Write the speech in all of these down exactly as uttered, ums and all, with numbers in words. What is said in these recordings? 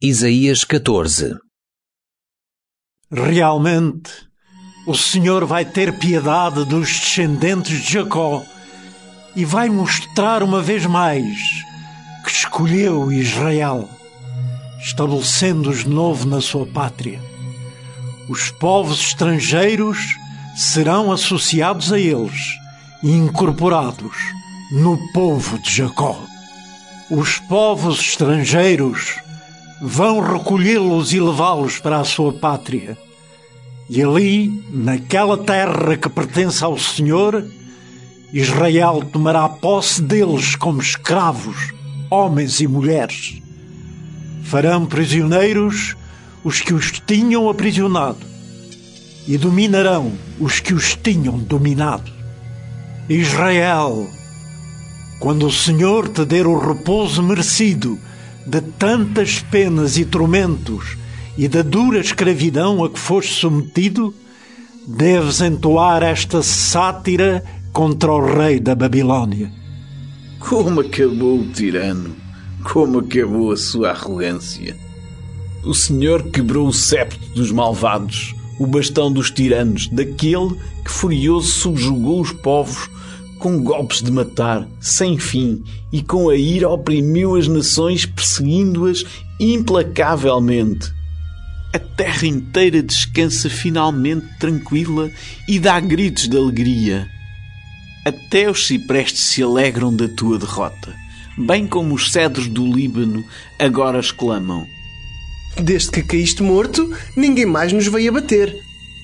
Isaías catorze. Realmente, o Senhor vai ter piedade dos descendentes de Jacó e vai mostrar uma vez mais que escolheu Israel, estabelecendo-os de novo na sua pátria. Os povos estrangeiros serão associados a eles e incorporados no povo de Jacó. Os povos estrangeiros vão recolhê-los e levá-los para a sua pátria. E ali, naquela terra que pertence ao Senhor, Israel tomará posse deles como escravos, homens e mulheres. Farão prisioneiros os que os tinham aprisionado e dominarão os que os tinham dominado. Israel, quando o Senhor te der o repouso merecido de tantas penas e tormentos e da dura escravidão a que foste submetido, deves entoar esta sátira contra o rei da Babilônia. Como acabou o tirano, como acabou a sua arrogância. O Senhor quebrou o ceptro dos malvados, o bastão dos tiranos, daquele que furioso subjugou os povos com golpes de matar, sem fim, e com a ira oprimiu as nações, perseguindo-as implacavelmente. A terra inteira descansa finalmente tranquila e dá gritos de alegria. Até os ciprestes se alegram da tua derrota, bem como os cedros do Líbano agora exclamam: Desde que caíste morto, ninguém mais nos veio abater.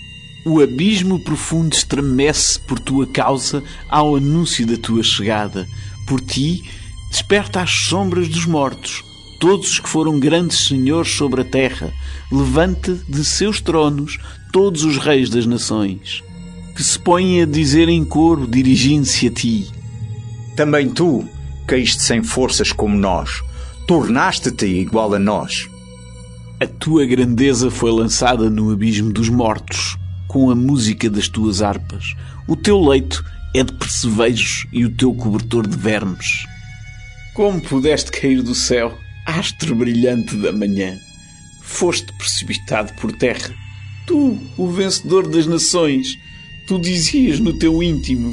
O abismo profundo estremece por tua causa ao anúncio da tua chegada. Por ti, desperta as sombras dos mortos, todos os que foram grandes senhores sobre a terra. Levanta de seus tronos todos os reis das nações, que se põem a dizer em coro, dirigindo-se a ti: Também tu caíste sem forças como nós, tornaste-te igual a nós. A tua grandeza foi lançada no abismo dos mortos, com a música das tuas harpas. O teu leito é de percevejos e o teu cobertor de vermes. Como pudeste cair do céu, astro brilhante da manhã? Foste precipitado por terra. Tu, o vencedor das nações, tu dizias no teu íntimo: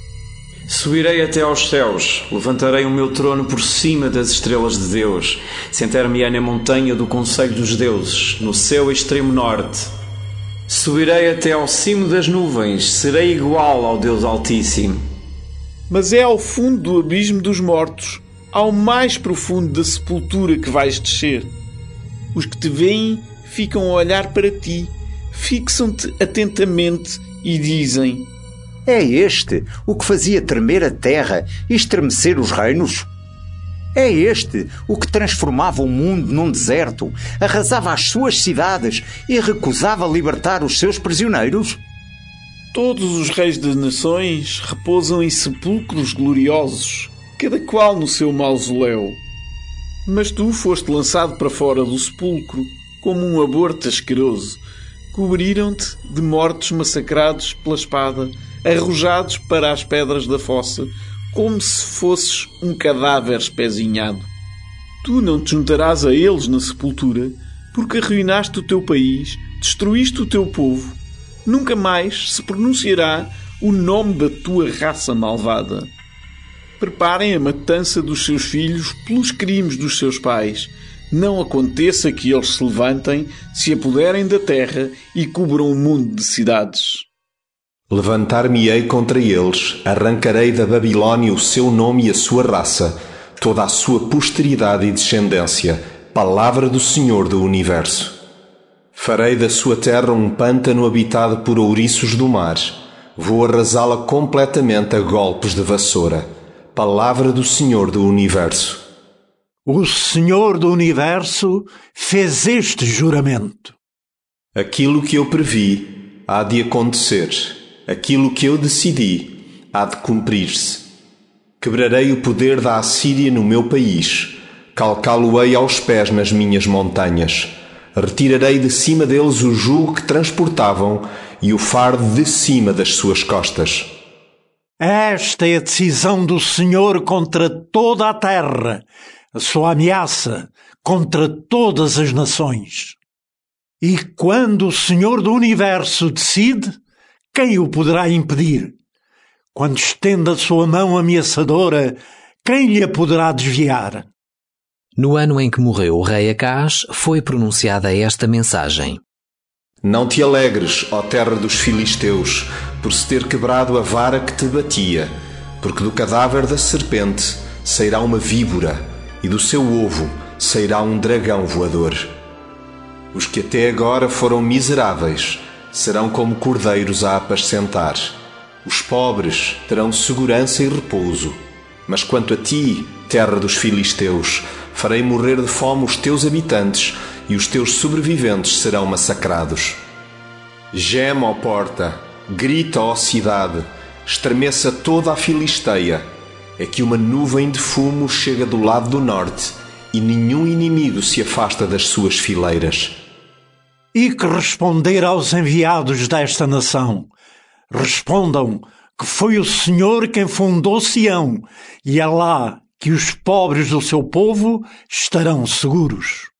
Subirei até aos céus, levantarei o meu trono por cima das estrelas de Deus, sentar-me-ei na montanha do conselho dos deuses, no seu extremo norte. Subirei até ao cimo das nuvens, serei igual ao Deus Altíssimo. Mas é ao fundo do abismo dos mortos, ao mais profundo da sepultura que vais descer. Os que te veem ficam a olhar para ti, fixam-te atentamente e dizem: É este o que fazia tremer a terra e estremecer os reinos? É este o que transformava o mundo num deserto, arrasava as suas cidades e recusava libertar os seus prisioneiros? Todos os reis das nações repousam em sepulcros gloriosos, cada qual no seu mausoléu. Mas tu foste lançado para fora do sepulcro, como um aborto asqueroso. Cobriram-te de mortos massacrados pela espada, arrojados para as pedras da fossa, como se fosses um cadáver espezinhado. Tu não te juntarás a eles na sepultura, porque arruinaste o teu país, destruíste o teu povo. Nunca mais se pronunciará o nome da tua raça malvada. Preparem a matança dos seus filhos pelos crimes dos seus pais. Não aconteça que eles se levantem, se apoderem da terra e cubram o mundo de cidades. Levantar-me-ei contra eles, arrancarei da Babilônia o seu nome e a sua raça, toda a sua posteridade e descendência, palavra do Senhor do Universo. Farei da sua terra um pântano habitado por ouriços do mar, vou arrasá-la completamente a golpes de vassoura, palavra do Senhor do Universo. O Senhor do Universo fez este juramento. Aquilo que eu previ há de acontecer. Aquilo que eu decidi há de cumprir-se. Quebrarei o poder da Assíria no meu país, calcá-lo-ei aos pés nas minhas montanhas. Retirarei de cima deles o jugo que transportavam e o fardo de cima das suas costas. Esta é a decisão do Senhor contra toda a terra, a sua ameaça contra todas as nações. E quando o Senhor do Universo decide, quem o poderá impedir? Quando estende a sua mão ameaçadora, quem lhe a poderá desviar? No ano em que morreu o rei Acás, foi pronunciada esta mensagem. Não te alegres, ó terra dos filisteus, por se ter quebrado a vara que te batia, porque do cadáver da serpente sairá uma víbora, e do seu ovo sairá um dragão voador. Os que até agora foram miseráveis serão como cordeiros a apacentar. Os pobres terão segurança e repouso. Mas quanto a ti, terra dos filisteus, farei morrer de fome os teus habitantes, e os teus sobreviventes serão massacrados. Geme, ó porta, grita, ó cidade, estremeça toda a Filisteia. É que uma nuvem de fumo chega do lado do norte, e nenhum inimigo se afasta das suas fileiras. E que responder aos enviados desta nação? Respondam que foi o Senhor quem fundou Sião, e é lá que os pobres do seu povo estarão seguros.